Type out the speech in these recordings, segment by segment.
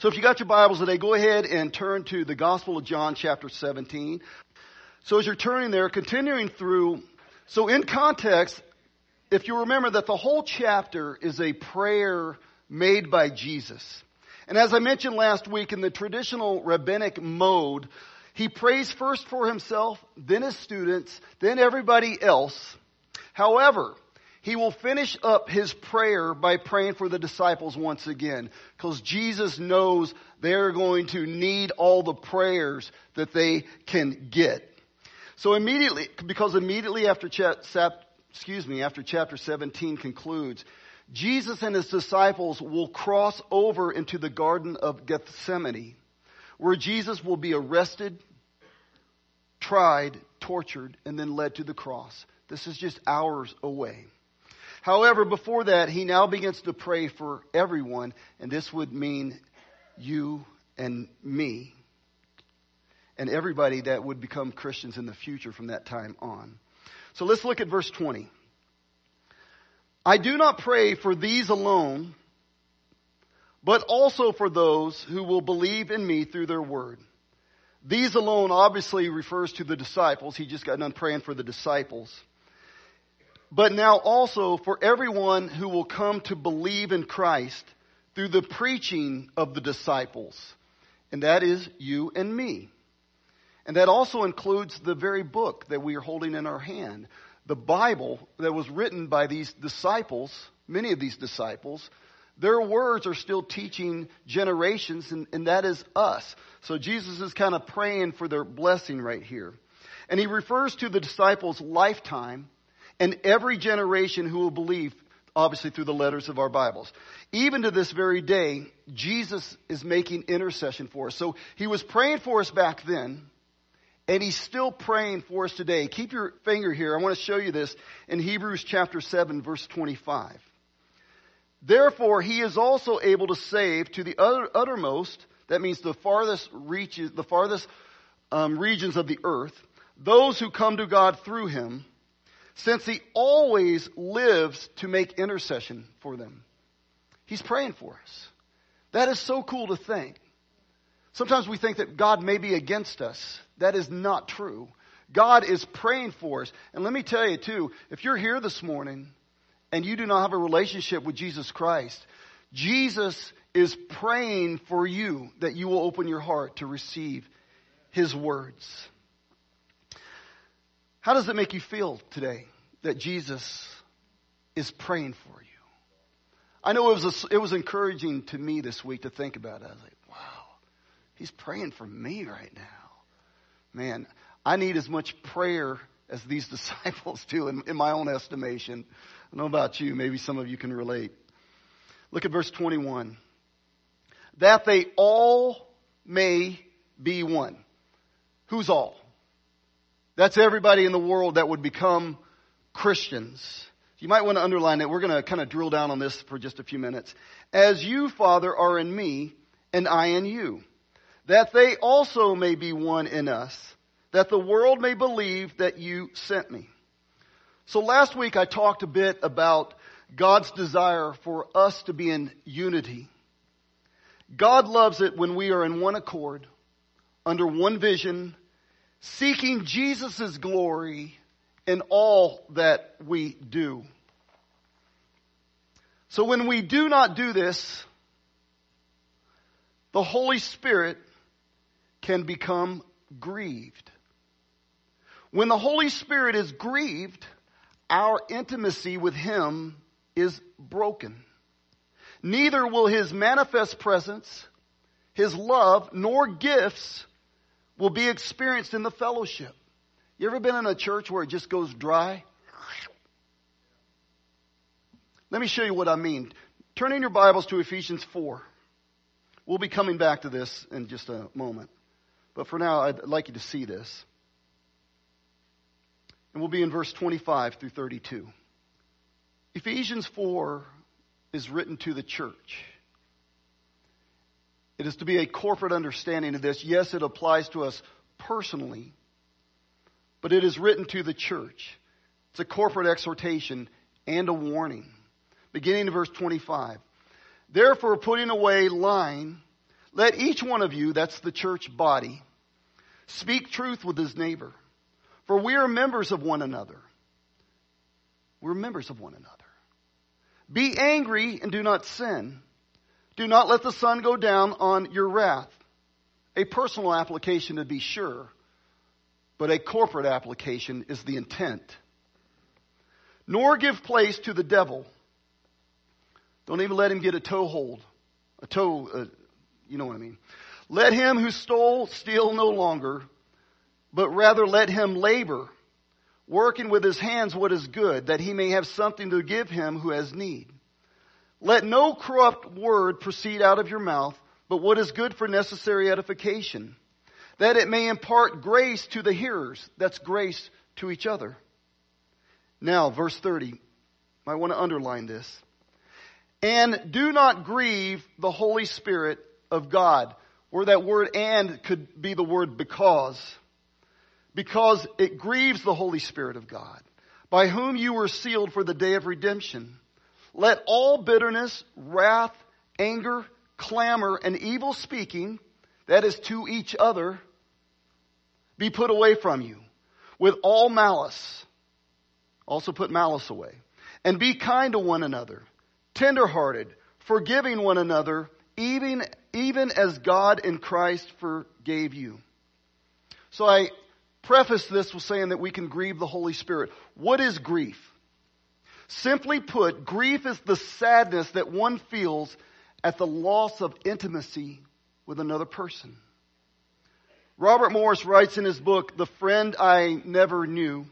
So if you got your Bibles today, go ahead and turn to the Gospel of John chapter 17. So as you're turning there, continuing through, so in context, if you remember that the whole chapter is a prayer made by Jesus. And as I mentioned last week, in the traditional rabbinic mode, he prays first for himself, then his students, then everybody else. However, he will finish up his prayer by praying for the disciples once again, because Jesus knows they're going to need all the prayers that they can get. So immediately after chapter 17 concludes, Jesus and his disciples will cross over into the Garden of Gethsemane, where Jesus will be arrested, tried, tortured, and then led to the cross. This is just hours away. However, before that, he now begins to pray for everyone, and this would mean you and me, and everybody that would become Christians in the future from that time on. So let's look at verse 20. I do not pray for these alone, but also for those who will believe in me through their word. These alone obviously refers to the disciples. He just got done praying for the disciples. But now also for everyone who will come to believe in Christ through the preaching of the disciples. And that is you and me. And that also includes the very book that we are holding in our hand. The Bible that was written by these disciples, many of these disciples, their words are still teaching generations, and that is us. So Jesus is kind of praying for their blessing right here. And he refers to the disciples' lifetime and every generation who will believe, obviously through the letters of our Bibles. Even to this very day, Jesus is making intercession for us. So he was praying for us back then, and he's still praying for us today. Keep your finger here. I want to show you this in Hebrews chapter 7, verse 25. Therefore, he is also able to save to the uttermost, that means the farthest regions of the earth, those who come to God through him, since he always lives to make intercession for them. He's praying for us. That is so cool to think. Sometimes we think that God may be against us. That is not true. God is praying for us. And let me tell you too, if you're here this morning and you do not have a relationship with Jesus Christ, Jesus is praying for you that you will open your heart to receive his words. How does it make you feel today that Jesus is praying for you? I know it was encouraging to me this week to think about it. I was like, wow, he's praying for me right now. Man, I need as much prayer as these disciples do in my own estimation. I don't know about you. Maybe some of you can relate. Look at verse 21. That they all may be one. Who's all? That's everybody in the world that would become Christians. You might want to underline it. We're going to kind of drill down on this for just a few minutes. As you, Father, are in me, and I in you, that they also may be one in us, that the world may believe that you sent me. So last week I talked a bit about God's desire for us to be in unity. God loves it when we are in one accord, under one vision, seeking Jesus' glory in all that we do. So when we do not do this, the Holy Spirit can become grieved. When the Holy Spirit is grieved, our intimacy with him is broken. Neither will his manifest presence, his love, nor gifts will be experienced in the fellowship. You ever been in a church where it just goes dry? Let me show you what I mean. Turn in your Bibles to Ephesians 4. We'll be coming back to this in just a moment. But for now, I'd like you to see this. And we'll be in verse 25 through 32. Ephesians 4 is written to the church. It is to be a corporate understanding of this. Yes, it applies to us personally, but it is written to the church. It's a corporate exhortation and a warning. Beginning in verse 25. Therefore, putting away lying, Let each one of you, that's the church body, speak truth with his neighbor. For we are members of one another. We're members of one another. Be angry and do not sin. Do not let the sun go down on your wrath. A personal application to be sure, but a corporate application is the intent. Nor give place to the devil. Don't even let him get a toehold. You know what I mean. Let him who stole steal no longer, but rather let him labor, working with his hands what is good, that he may have something to give him who has need. Let no corrupt word proceed out of your mouth, but what is good for necessary edification, that it may impart grace to the hearers. That's grace to each other. Now, verse 30. I want to underline this. And do not grieve the Holy Spirit of God. Or that word "and" could be the word "because." Because it grieves the Holy Spirit of God, by whom you were sealed for the day of redemption. Let all bitterness, wrath, anger, clamor, and evil speaking, that is to each other, be put away from you, with all malice. Also put malice away. And be kind to one another, tenderhearted, forgiving one another, even as God in Christ forgave you. So I preface this with saying that we can grieve the Holy Spirit. What is grief? Simply put, grief is the sadness that one feels at the loss of intimacy with another person. Robert Morris writes in his book, The Friend I Never Knew,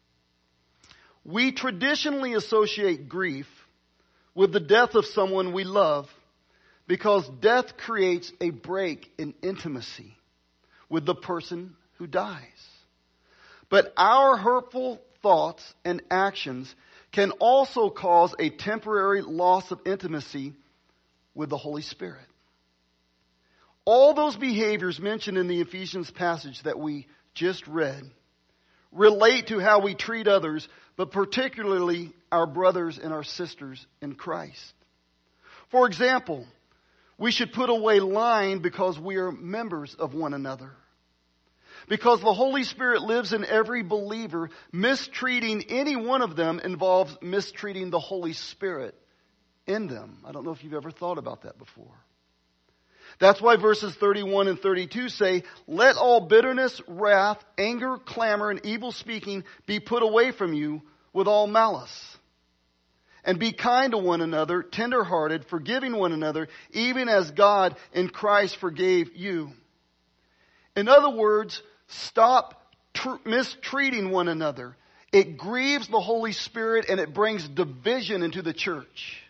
we traditionally associate grief with the death of someone we love because death creates a break in intimacy with the person who dies. But our hurtful thoughts and actions can also cause a temporary loss of intimacy with the Holy Spirit. All those behaviors mentioned in the Ephesians passage that we just read relate to how we treat others, but particularly our brothers and our sisters in Christ. For example, we should put away lying because we are members of one another. Because the Holy Spirit lives in every believer, mistreating any one of them involves mistreating the Holy Spirit in them. I don't know if you've ever thought about that before. That's why verses 31 and 32 say, let all bitterness, wrath, anger, clamor, and evil speaking be put away from you with all malice. And be kind to one another, tenderhearted, forgiving one another, even as God in Christ forgave you. In other words, stop mistreating one another. It grieves the Holy Spirit and it brings division into the church.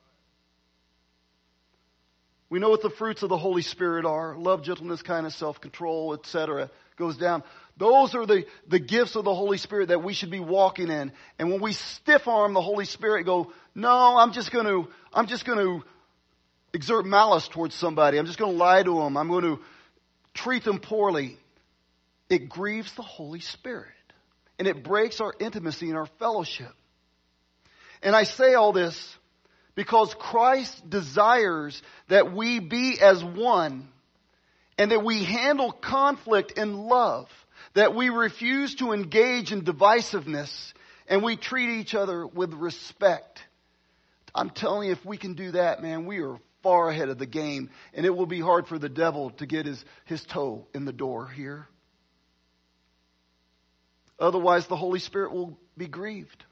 We know what the fruits of the Holy Spirit are. Love, gentleness, kindness, self-control, etc. Goes down. Those are the gifts of the Holy Spirit that we should be walking in. And when we stiff-arm the Holy Spirit, go, no, I'm just going to exert malice towards somebody. I'm just going to lie to them. I'm going to treat them poorly. It grieves the Holy Spirit. And it breaks our intimacy and our fellowship. And I say all this because Christ desires that we be as one and that we handle conflict in love, that we refuse to engage in divisiveness and we treat each other with respect. I'm telling you, if we can do that, man, we are far ahead of the game, and it will be hard for the devil to get his toe in the door here. Otherwise, the Holy Spirit will be grieved.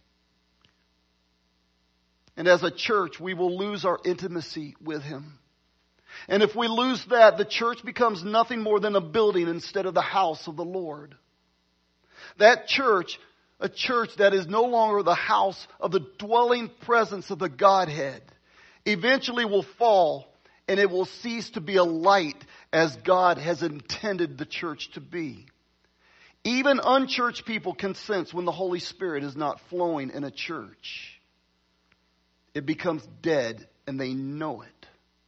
And as a church, we will lose our intimacy with Him. And if we lose that, the church becomes nothing more than a building instead of the house of the Lord. That church, a church that is no longer the house of the dwelling presence of the Godhead, eventually will fall and it will cease to be a light as God has intended the church to be. Even unchurched people can sense when the Holy Spirit is not flowing in a church. It becomes dead and they know it.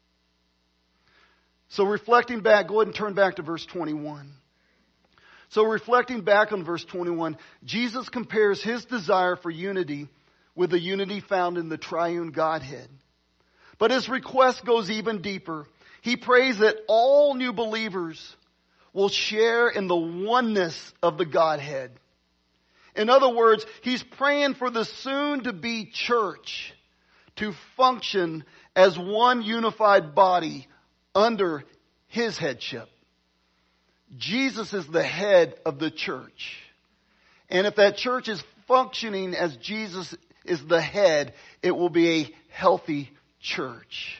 So reflecting back, go ahead and turn back to verse 21. So reflecting back on verse 21, Jesus compares His desire for unity with the unity found in the triune Godhead. But His request goes even deeper. He prays that all new believers will share in the oneness of the Godhead. In other words, he's praying for the soon-to-be church to function as one unified body under his headship. Jesus is the head of the church. And if that church is functioning as Jesus is the head, it will be a healthy church.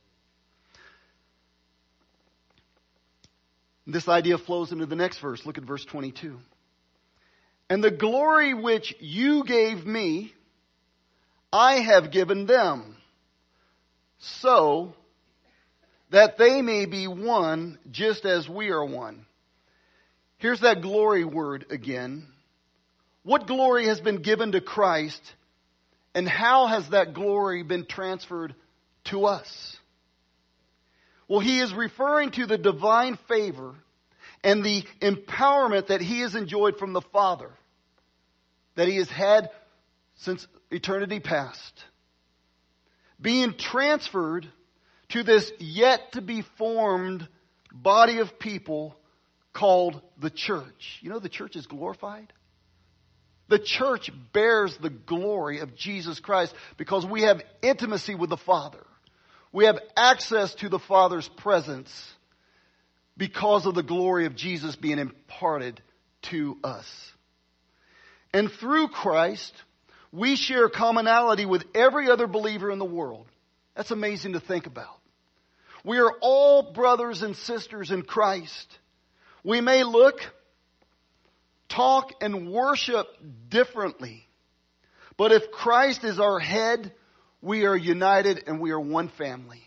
This idea flows into the next verse. Look at verse 22. And the glory which you gave me, I have given them, so that they may be one just as we are one. Here's that glory word again. What glory has been given to Christ, and how has that glory been transferred to us? Well, he is referring to the divine favor and the empowerment that he has enjoyed from the Father, that he has had since eternity past, being transferred to this yet to be formed body of people called the church. You know, the church is glorified. The church bears the glory of Jesus Christ because we have intimacy with the Father. We have access to the Father's presence because of the glory of Jesus being imparted to us. And through Christ, we share commonality with every other believer in the world. That's amazing to think about. We are all brothers and sisters in Christ. We may look, talk, and worship differently. But if Christ is our head, we are united and we are one family.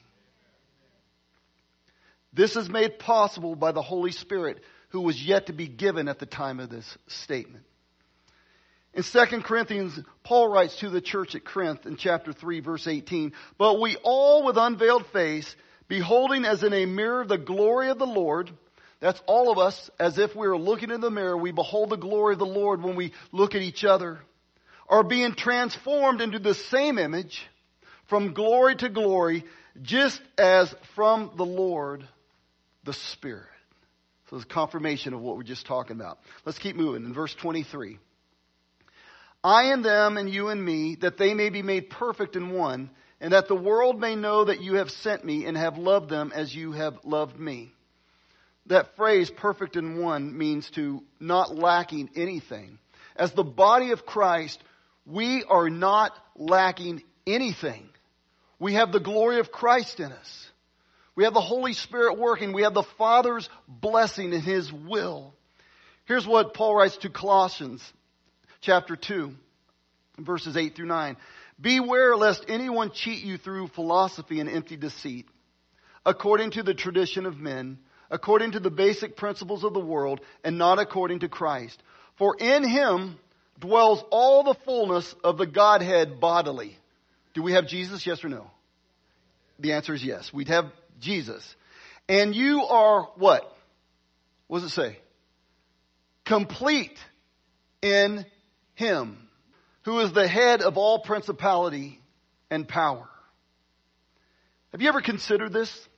This is made possible by the Holy Spirit, who was yet to be given at the time of this statement. In 2 Corinthians, Paul writes to the church at Corinth in chapter 3, verse 18, "But we all with unveiled face, beholding as in a mirror the glory of the Lord," that's all of us, as if we were looking in the mirror, we behold the glory of the Lord when we look at each other, "are being transformed into the same image from glory to glory, just as from the Lord, the Spirit." So it's confirmation of what we're just talking about. Let's keep moving. In verse 23. "I and them and you and me, that they may be made perfect in one, and that the world may know that you have sent me and have loved them as you have loved me." That phrase, perfect in one, means to not lacking anything. As the body of Christ, we are not lacking anything. We have the glory of Christ in us. We have the Holy Spirit working. We have the Father's blessing in His will. Here's what Paul writes to Colossians chapter 2, verses 8 through 9. "Beware lest anyone cheat you through philosophy and empty deceit, according to the tradition of men, according to the basic principles of the world, and not according to Christ. For in Him dwells all the fullness of the Godhead bodily." Do we have Jesus? Yes or no? The answer is yes. We'd have Jesus. "And you are" what? What does it say? "Complete in Him, who is the head of all principality and power." Have you ever considered this?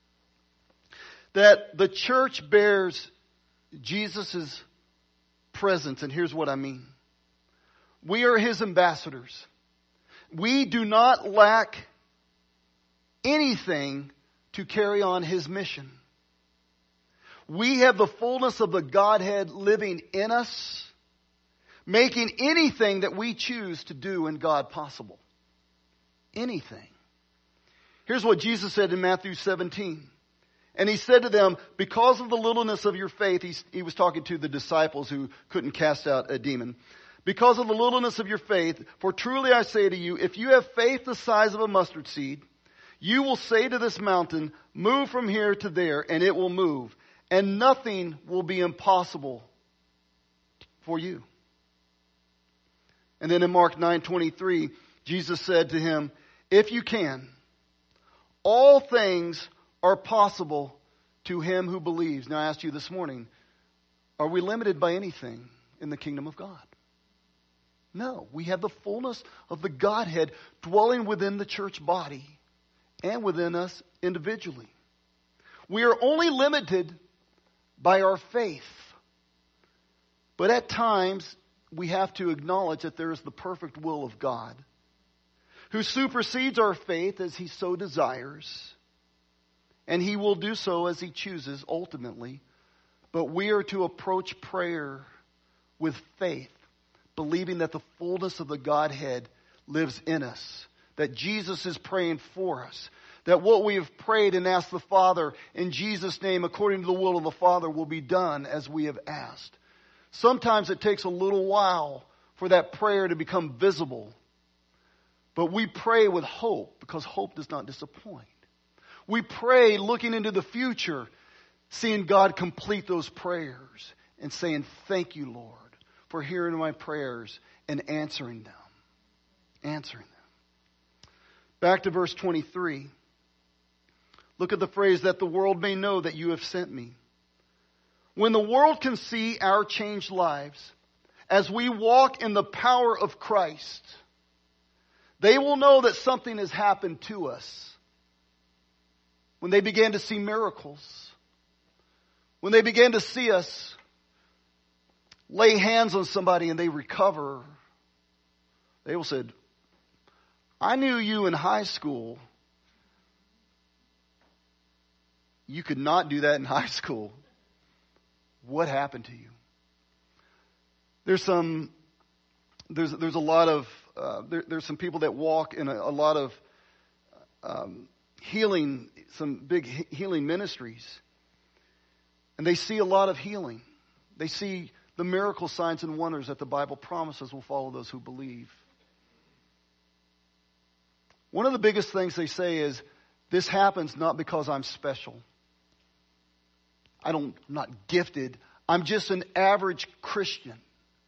That the church bears Jesus' presence, and here's what I mean. We are His ambassadors. We do not lack anything to carry on His mission. We have the fullness of the Godhead living in us, making anything that we choose to do in God possible. Anything. Here's what Jesus said in Matthew 17. "And He said to them, because of the littleness of your faith," he was talking to the disciples who couldn't cast out a demon, "because of the littleness of your faith, for truly I say to you, if you have faith the size of a mustard seed, you will say to this mountain, move from here to there, and it will move. And nothing will be impossible for you." And then in Mark 9:23, Jesus said to him, "If you can, all things are possible to him who believes." Now I asked you this morning, are we limited by anything in the kingdom of God? No. We have the fullness of the Godhead dwelling within the church body and within us individually. We are only limited by our faith. But at times, we have to acknowledge that there is the perfect will of God, who supersedes our faith as He so desires. And He will do so as He chooses ultimately. But we are to approach prayer with faith, believing that the fullness of the Godhead lives in us, that Jesus is praying for us, that what we have prayed and asked the Father in Jesus' name according to the will of the Father will be done as we have asked. Sometimes it takes a little while for that prayer to become visible. But we pray with hope because hope does not disappoint. We pray looking into the future, seeing God complete those prayers and saying, thank you, Lord, for hearing my prayers and answering them. Back to verse 23. Look at the phrase, that the world may know that you have sent me. When the world can see our changed lives as we walk in the power of Christ, they will know that something has happened to us. When they began to see miracles, when they began to see us lay hands on somebody and they recover, they will say, I knew you in high school. You could not do that in high school. What happened to you? There's some people that walk in a lot of healing, some big healing ministries, and they see a lot of healing. They see the miracle signs and wonders that the Bible promises will follow those who believe. One of the biggest things they say is, this happens not because I'm special. I'm not gifted. I'm just an average Christian.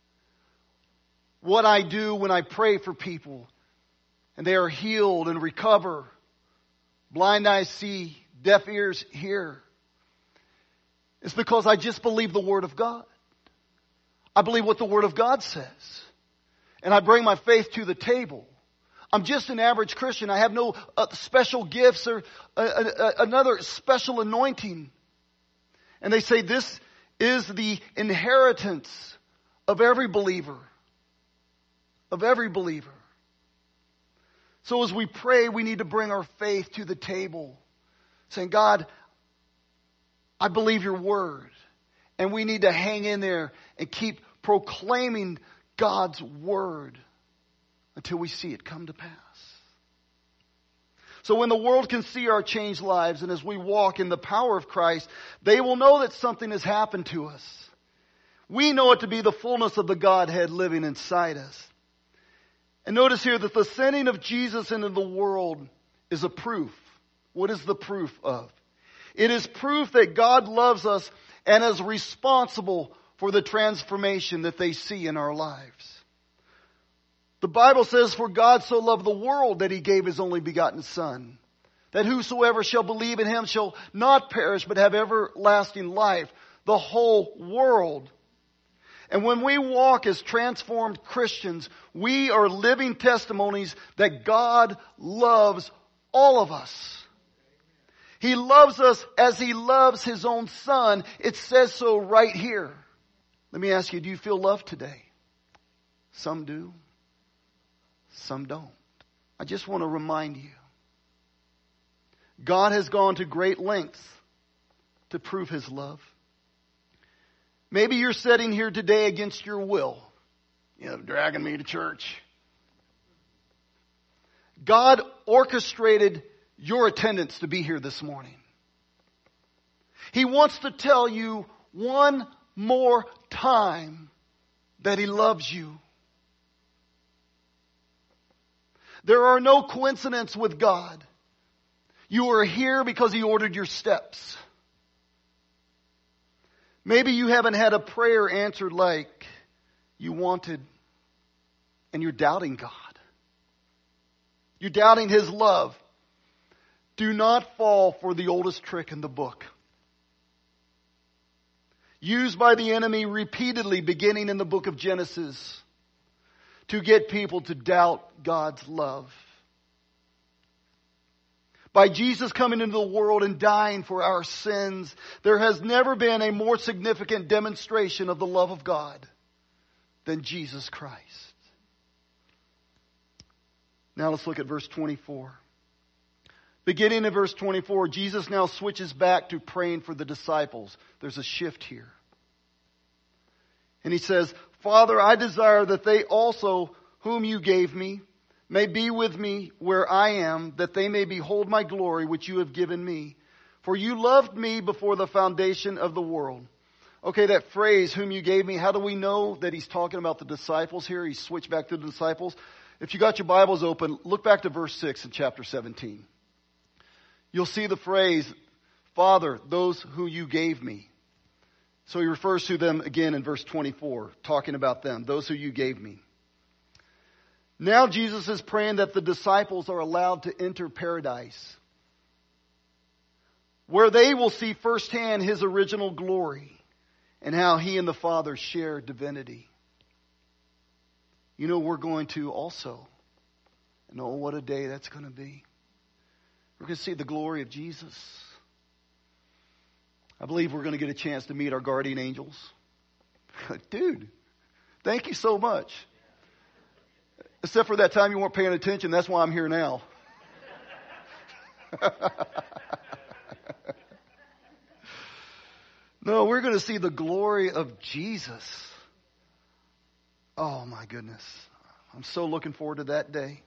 What I do when I pray for people and they are healed and recover, blind eyes see, deaf ears hear, it's because I just believe the Word of God. I believe what the Word of God says. And I bring my faith to the table. I'm just an average Christian. I have no special gifts or another special anointing. And they say this is the inheritance of every believer. Of every believer. So as we pray, we need to bring our faith to the table. Saying, God, I believe your word. And we need to hang in there and keep proclaiming God's word until we see it come to pass. So when the world can see our changed lives and as we walk in the power of Christ, they will know that something has happened to us. We know it to be the fullness of the Godhead living inside us. And notice here that the sending of Jesus into the world is a proof. What is the proof of? It is proof that God loves us and is responsible for the transformation that they see in our lives. The Bible says, for God so loved the world that He gave His only begotten Son, that whosoever shall believe in Him shall not perish but have everlasting life. The whole world. And when we walk as transformed Christians, we are living testimonies that God loves all of us. He loves us as He loves His own Son. It says so right here. Let me ask you, do you feel loved today? Some do. Some don't. I just want to remind you, God has gone to great lengths to prove His love. Maybe you're sitting here today against your will, dragging me to church. God orchestrated your attendance to be here this morning. He wants to tell you one more time that He loves you. There are no coincidences with God. You are here because He ordered your steps. Maybe you haven't had a prayer answered like you wanted, and you're doubting God. You're doubting His love. Do not fall for the oldest trick in the book. Used by the enemy repeatedly, beginning in the book of Genesis, to get people to doubt God's love. By Jesus coming into the world and dying for our sins, there has never been a more significant demonstration of the love of God than Jesus Christ. Now let's look at verse 24. Beginning in verse 24, Jesus now switches back to praying for the disciples. There's a shift here. And he says, Father, I desire that they also, whom you gave me, may be with me where I am, that they may behold my glory which you have given me. For you loved me before the foundation of the world. Okay, that phrase, whom you gave me, how do we know that he's talking about the disciples here? He switched back to the disciples. If you got your Bibles open, look back to verse 6 in chapter 17. You'll see the phrase, Father, those who you gave me. So he refers to them again in verse 24, talking about them, those who you gave me. Now Jesus is praying that the disciples are allowed to enter paradise, where they will see firsthand his original glory and how he and the Father share divinity. You know, we're going to also, and oh, what a day that's going to be. We're going to see the glory of Jesus. I believe we're going to get a chance to meet our guardian angels. Dude, thank you so much. Except for that time you weren't paying attention. That's why I'm here now. No, we're going to see the glory of Jesus. Oh my goodness. I'm so looking forward to that day.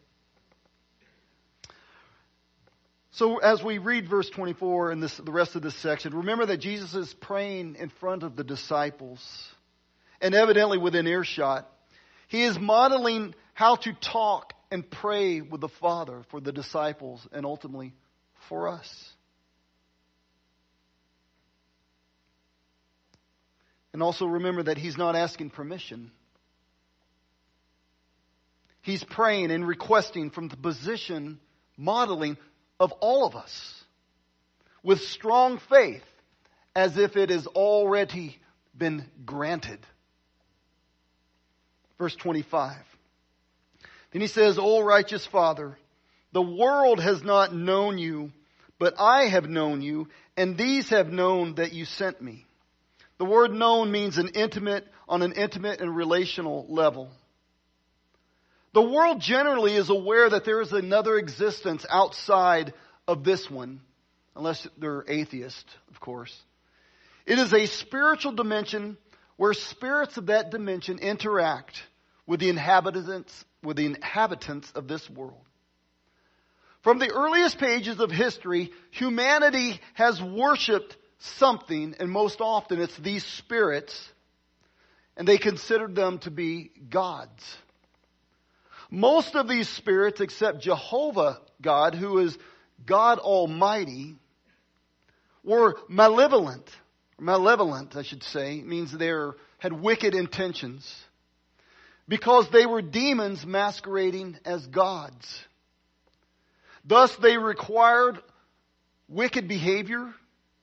So as we read verse 24 and the rest of this section, remember that Jesus is praying in front of the disciples and evidently within earshot. He is modeling how to talk and pray with the Father for the disciples and ultimately for us. And also remember that he's not asking permission. He's praying and requesting from the position, modeling of all of us with strong faith as if it has already been granted. Verse 25. Then he says, O righteous Father, the world has not known you, but I have known you, and these have known that you sent me. The word known means on an intimate and relational level. The world generally is aware that there is another existence outside of this one, unless they're atheist, of course. It is a spiritual dimension where spirits of that dimension interact with the inhabitants of this world. From the earliest pages of history, humanity has worshipped something, and most often it's these spirits, and they considered them to be gods. Most of these spirits, except Jehovah God, who is God Almighty, were malevolent, I should say, means they had wicked intentions, because they were demons masquerading as gods. Thus they required wicked behavior,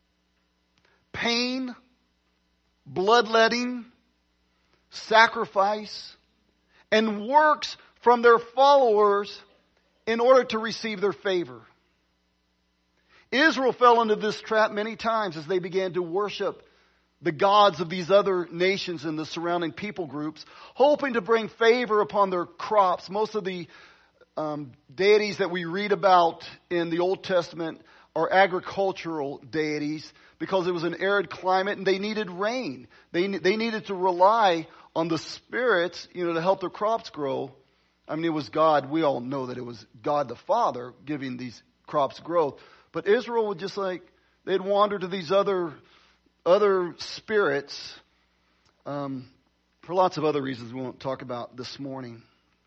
pain, bloodletting, sacrifice, and works from their followers in order to receive their favor. Israel fell into this trap many times as they began to worship the gods of these other nations and the surrounding people groups, hoping to bring favor upon their crops. Most of the deities that we read about in the Old Testament are agricultural deities because it was an arid climate and they needed rain. They needed to rely on the spirits, to help their crops grow. I mean, it was God. We all know that it was God the Father giving these crops growth. But Israel would just they'd wander to these other spirits for lots of other reasons we won't talk about this morning.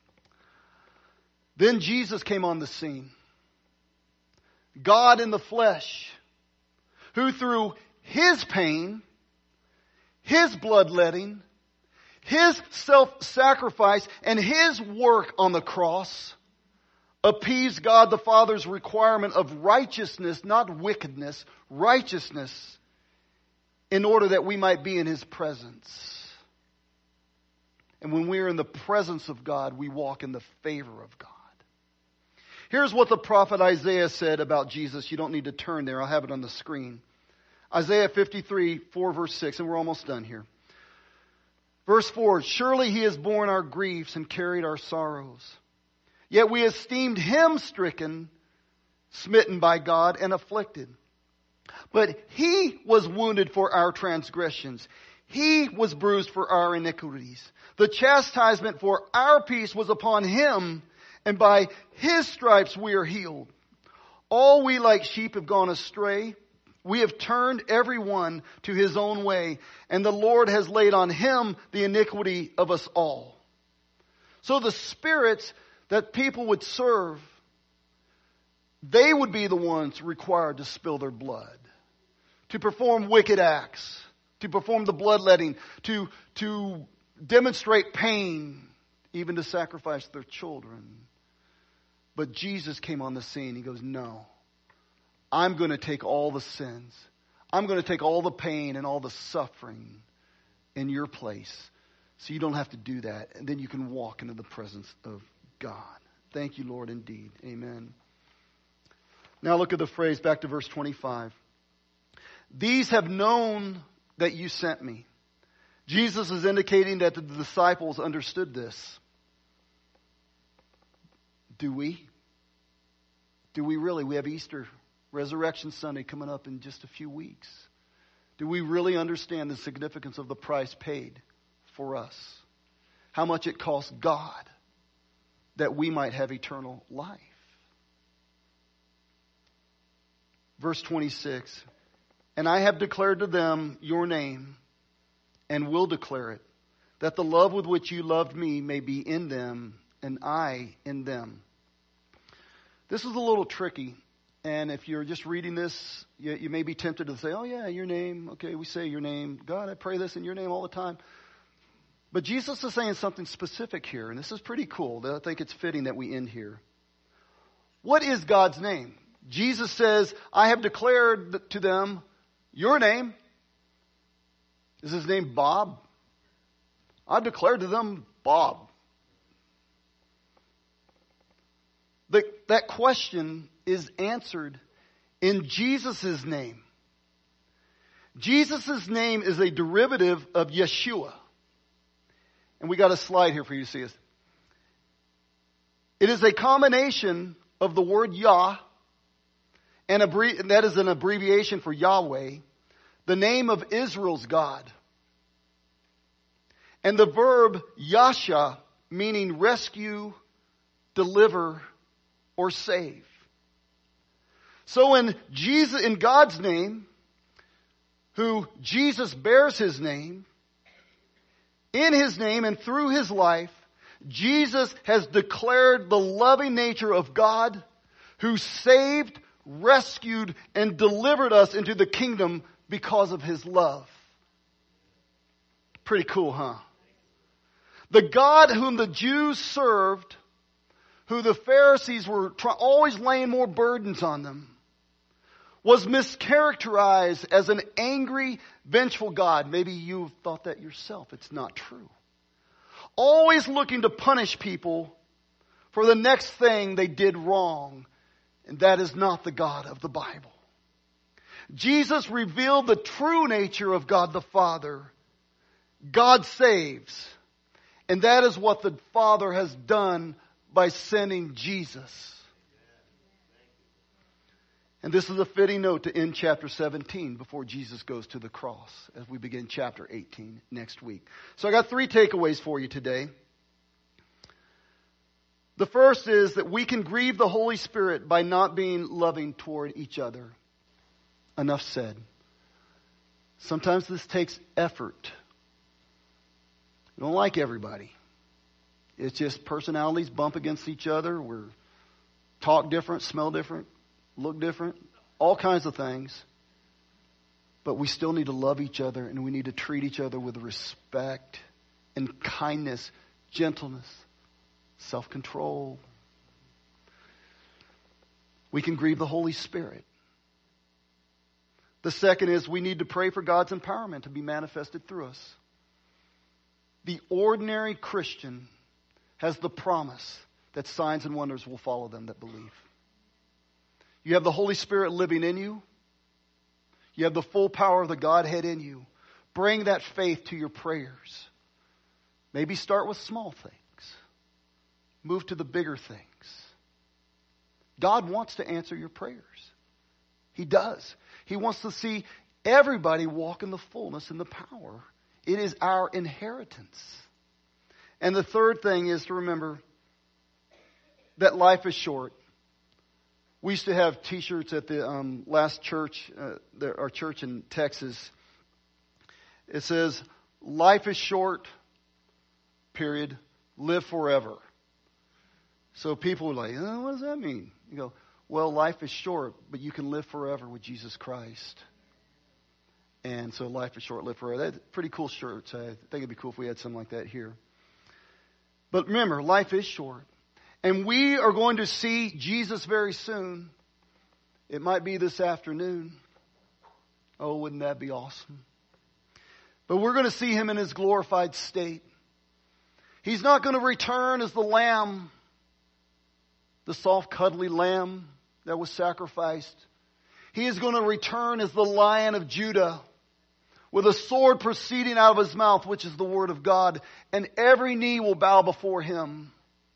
Then Jesus came on the scene. God in the flesh, who through his pain, his bloodletting, his self-sacrifice, and his work on the cross appeased God the Father's requirement of righteousness, not wickedness, righteousness, in order that we might be in his presence. And when we are in the presence of God, we walk in the favor of God. Here's what the prophet Isaiah said about Jesus. You don't need to turn there. I'll have it on the screen. Isaiah 53, 4 verse 6, and we're almost done here. Verse 4, surely he has borne our griefs and carried our sorrows. Yet we esteemed him stricken, smitten by God, and afflicted. But he was wounded for our transgressions. He was bruised for our iniquities. The chastisement for our peace was upon him, and by his stripes we are healed. All we like sheep have gone astray. We have turned every one to his own way, and the Lord has laid on him the iniquity of us all. So the spirits that people would serve, they would be the ones required to spill their blood, to perform wicked acts, to perform the bloodletting, to demonstrate pain, even to sacrifice their children. But Jesus came on the scene. He goes, no, I'm going to take all the sins. I'm going to take all the pain and all the suffering in your place, so you don't have to do that. And then you can walk into the presence of God. Thank you, Lord, indeed. Amen. Now look at the phrase, back to verse 25. These have known that you sent me. Jesus is indicating that the disciples understood this. Do we? Do we really? We have Easter, Resurrection Sunday coming up in just a few weeks. Do we really understand the significance of the price paid for us? How much it cost God that we might have eternal life? Verse 26. And I have declared to them your name, and will declare it, that the love with which you loved me may be in them, and I in them. This is a little tricky, and if you're just reading this, you may be tempted to say, oh yeah, your name, okay, we say your name. God, I pray this in your name all the time. But Jesus is saying something specific here, and this is pretty cool. I think it's fitting that we end here. What is God's name? Jesus says, I have declared to them your name. Is his name Bob? I've declared to them Bob. That question is answered in Jesus' name. Jesus' name is a derivative of Yeshua. And we got a slide here for you to see this. It is a combination of the word Yah, and that is an abbreviation for Yahweh, the name of Israel's God, and the verb Yasha, meaning rescue, deliver, or save. So in God's name, who Jesus bears his name, in his name and through his life, Jesus has declared the loving nature of God, who saved, rescued, and delivered us into the kingdom because of his love. Pretty cool, huh? The God whom the Jews served, who the Pharisees were always laying more burdens on them, was mischaracterized as an angry, vengeful God. Maybe you've thought that yourself. It's not true. Always looking to punish people for the next thing they did wrong. And that is not the God of the Bible. Jesus revealed the true nature of God the Father. God saves. And that is what the Father has done by sending Jesus. And this is a fitting note to end chapter 17 before Jesus goes to the cross as we begin chapter 18 next week. So I got 3 takeaways for you today. The first is that we can grieve the Holy Spirit by not being loving toward each other. Enough said. Sometimes this takes effort. We don't like everybody. It's just personalities bump against each other. We're talk different, smell different, look different, all kinds of things. But we still need to love each other, and we need to treat each other with respect and kindness, gentleness, self-control. We can grieve the Holy Spirit. The second is we need to pray for God's empowerment to be manifested through us. The ordinary Christian has the promise that signs and wonders will follow them that believe. You have the Holy Spirit living in you. You have the full power of the Godhead in you. Bring that faith to your prayers. Maybe start with small things. Move to the bigger things. God wants to answer your prayers. He does. He wants to see everybody walk in the fullness and the power. It is our inheritance. And the third thing is to remember that life is short. We used to have T-shirts at the last church, our church in Texas. It says, life is short, period, live forever. So people are like, oh, what does that mean? You go, well, life is short, but you can live forever with Jesus Christ. And so life is short, live forever. That's pretty cool shirts. I think it'd be cool if we had something like that here. But remember, life is short. And we are going to see Jesus very soon. It might be this afternoon. Oh, wouldn't that be awesome? But we're going to see him in his glorified state. He's not going to return as the lamb, the soft, cuddly lamb that was sacrificed. He is going to return as the Lion of Judah, with a sword proceeding out of his mouth, which is the word of God, and every knee will bow before him.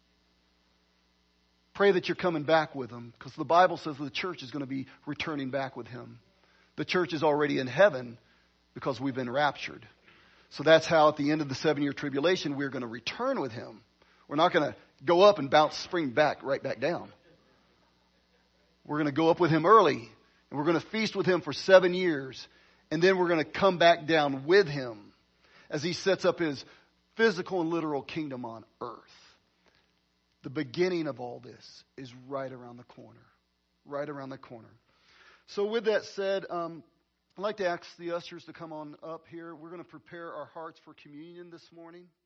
Pray that you're coming back with him, because the Bible says the church is going to be returning back with him. The church is already in heaven because we've been raptured. So that's how at the end of the 7-year tribulation we're going to return with him. We're not going to go up and spring back right back down. We're going to go up with him early, and we're going to feast with him for 7 years, and then we're going to come back down with him as he sets up his physical and literal kingdom on earth. The beginning of all this is right around the corner. Right around the corner. So with that said, I'd like to ask the ushers to come on up here. We're going to prepare our hearts for communion this morning.